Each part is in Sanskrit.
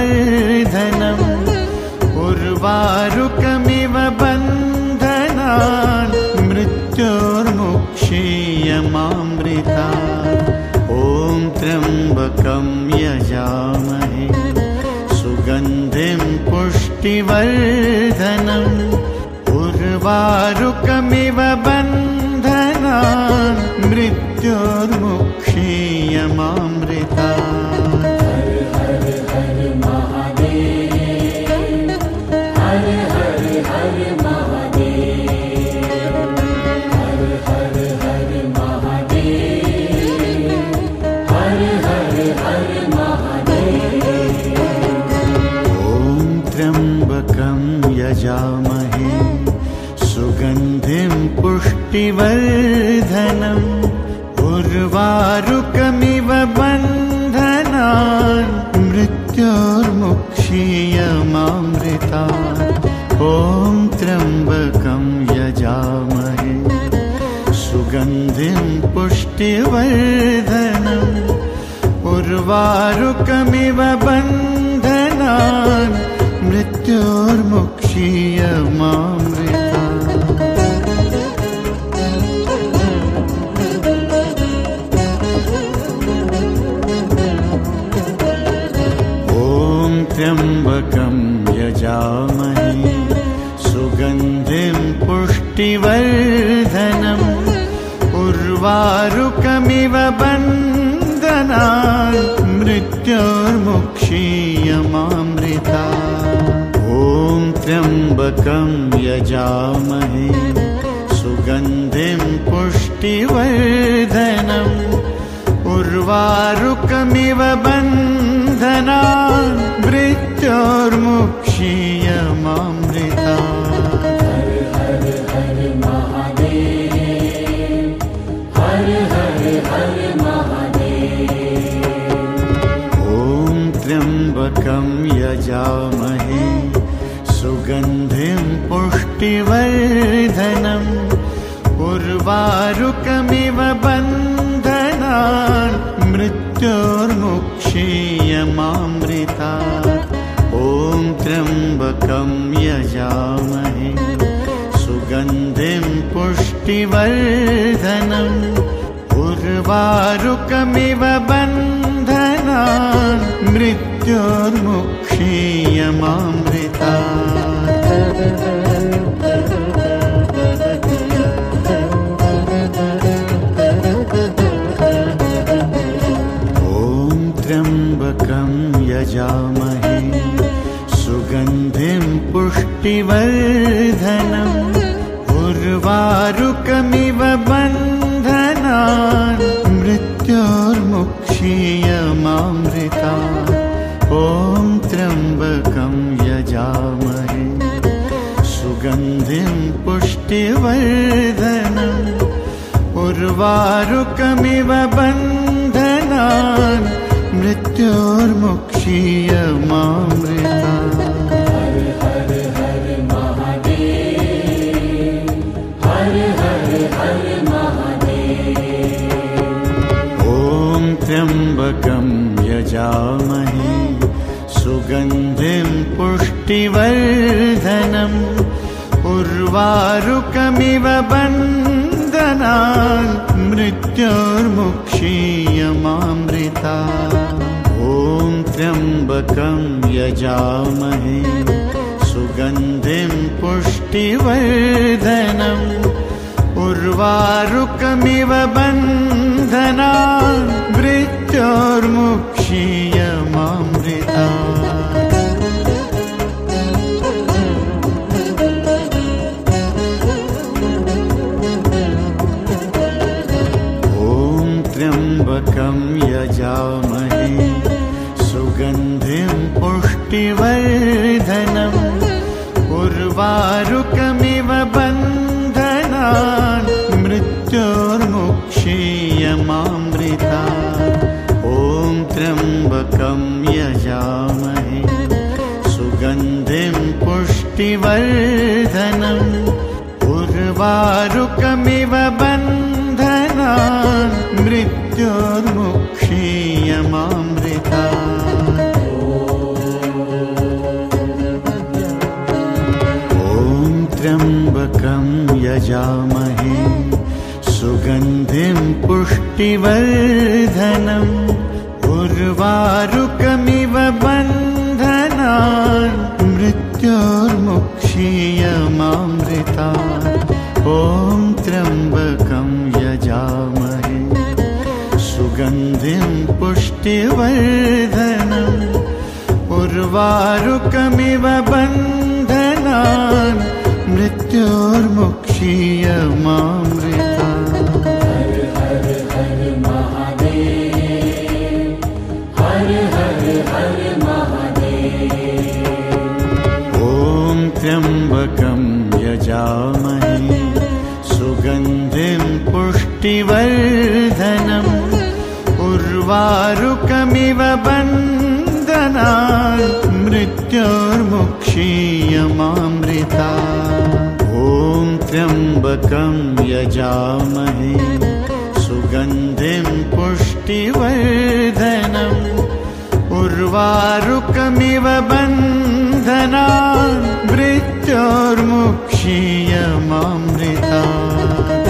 पुष्टिवर्धनम् उर्वारुकमिव बन्धनान् मृत्योर्मुक्षीयमामृतात्। ॐ त्र्यम्बकं यजामहे सुगन्धिं पुष्टिवर्धनम् उर्वारुकमिव बन्धनान् मृत्योर्मुक्षीयमामृतात्। यजामहे सुगन्धिं पुष्टिवर्धनम् उर्वारुकमिव बन्धनान् मृत्योर्मुक्षीयमामृतात्। ॐ त्र्यम्बकं यजामहे सुगन्धिं पुष्टिवर्धनम् उर्वारुकमिव बन्धनान् मृत्योर्मुक्षीयमामृतात्। ॐ त्र्यम्बकं यजामहे सुगन्धिं पुष्टिवर्धनम् उर्वारुकमिव बन्धनान् मृत्योर्मुक्षीयमामृतात्। ॐ त्र्यम्बकं यजामहे सुगन्धिं पुष्टिवर्धनम् उर्वारुकमिव बन्धनान् मृत्योर्मुक्षीयमामृतात्। त्र्यम्बकं यजामहे सुगन्धिं पुष्टिवर्धनम् उर्वारुकमिव बन्धनान् मृत्योर्मुक्षीयमामृतात्। ॐ त्र्यम्बकं यजामहे सुगन्धिं पुष्टिवर्धनम् उर्वारुकमिव बन्धनान् मृत्योर्मुक्षीयमामृतात्। ॐ त्र्यम्बकं यजामहे सुगन्धिं पुष्टिवर्धनम् उर्वारुकमिव बन्धनान् मृत्योर्मुक्षीयमामृतात्। ॐ त्र्यम्बकं यजामहे सुगन्धिं पुष्टिवर्धनम् उर्वारुकमिव बन्धनान् मृत्योर्मुक्षीयमामृतात्। त्र्यम्बकं यजामहे सुगन्धिं पुष्टिवर्धनम् उर्वारुकमिव बन्धनान् मृत्योर्मुक्षीयमामृतात्। ॐ त्र्यम्बकं यजामहे सुगन्धिं पुष्टिवर्धनम् उर्वारुकमिव बन्धनान् मृत्योर्मुक्षीयमामृतात्। ॐ त्र्यम्बकं यजामहे सुगन्धिं पुष्टिवर्धनम् उर्वारुकमिव बन्धनान् मृत्योर्मुक्षीयमामृतात्। ॐ त्र्यम्बकं यजामहे सुगन्धिं पुष्टिवर्धनम् उर्वारुकमिव बन्धनान् मृत्योर्मुक्षीयमामृतात्। त्र्यम्बकं यजामहे सुगन्धिं पुष्टिवर्धनम् उर्वारुकमिव बन्धनान् मृत्योर्मुक्षीयमामृतात् ॐ त्र्यम्बकं यजामहे सुगन्धिं पुष्टिवर्धनम् उर्वारुकमिव बन्धनान् मृत्योर्मुक्षीयमामृतात् ॐ त्र्यम्बकं यजामहे सुगन्धिं पुष्टिवर्धनम् उर्वारुकमिव बन्धनान् मृत्योर्मुक्षीयमामृतात् ॐ त्र्यम्बकं यजामहे सुगन्धिं पुष्टिवर्धनम् उर्वारुकमिव बन्धनान् मृत्योर्मुक्षीयमामृतात्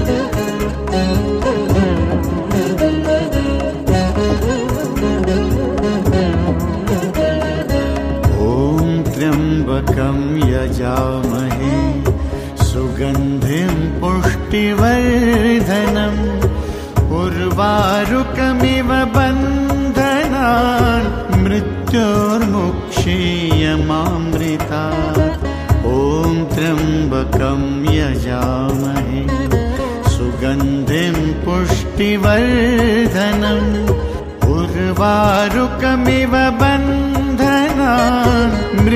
ॐ त्र्यम्बकं यजामहे सुगन्धिं पुष्टिवर्धनम् उर्वारुकमिव बन्धनान् मृत्योर्मुक्षीयमामृतात् ॐ त्र्यम्बकं यजामहे सुगन्धिं पुष्टिवर्धनम् उर्वारुकमिव बन्धनान्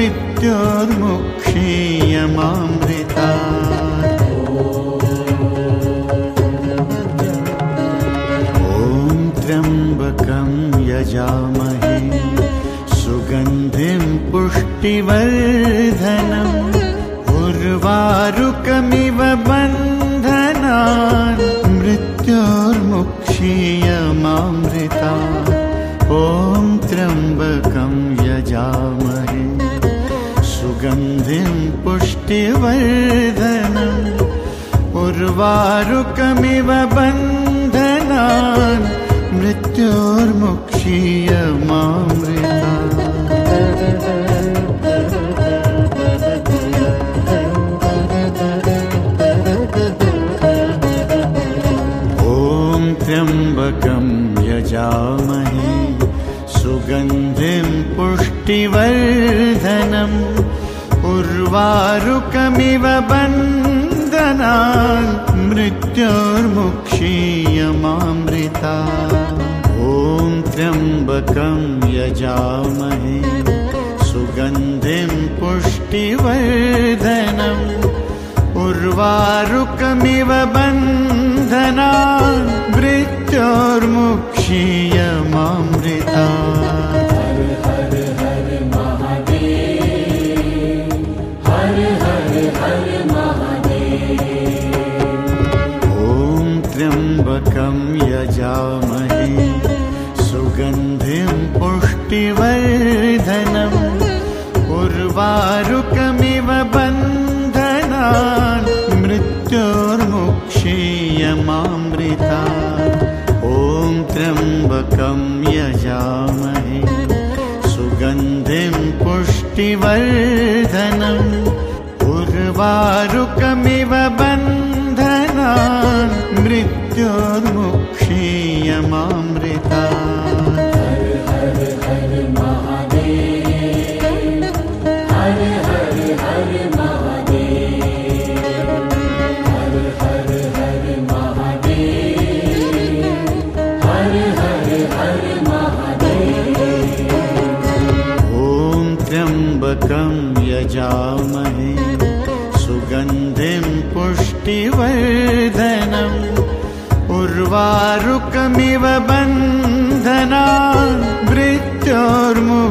मृत्योर्मुक्षीयमामृतात् त्र्यम्बकं यजामहे सुगन्धिं पुष्टिवर्धनम् उर्वारुकमिव बन्धनान् मृत्योर्मुक्षीयमामृतात् ॐ त्र्यम्बकं यजामहे सुगन्धिं पुष्टिवर्धनम् उर्वारुकमिव बन्धनान् मृत्योर्मुक्षीयमामृतात् ॐ त्र्यम्बकं यजामहे सुगन्धिं पुष्टिवर्धनम् उर्वारुकमिव बन्धनान् मृत्योर्मुक्षीयमामृतात् ॐ त्र्यम्बकं यजामहे सुगन्धिं पुष्टिवर्धनम् उर्वारुकमिव बन्धनान् मृत्योर्मुक्षीयमामृतात् त्र्यम्बकं यजामहे सुगन्धिं पुष्टिवर्धनम् उर्वारुकमिव बन्धनान् मृत्योर्मुक्षीयमामृतात् ॐ त्र्यम्बकं यजामहे सुगन्धिं पुष्टिवर्धनम् उर्वारुकमिव बन्धनान् मृत्योर्मुक्षीयमामृतात् त्र्यम्बकं यजामहे सुगन्धिं पुष्टिवर्धनम् उर्वारुकमिव बन्धनान् मृत्योर्मुक्षीयमामृतात्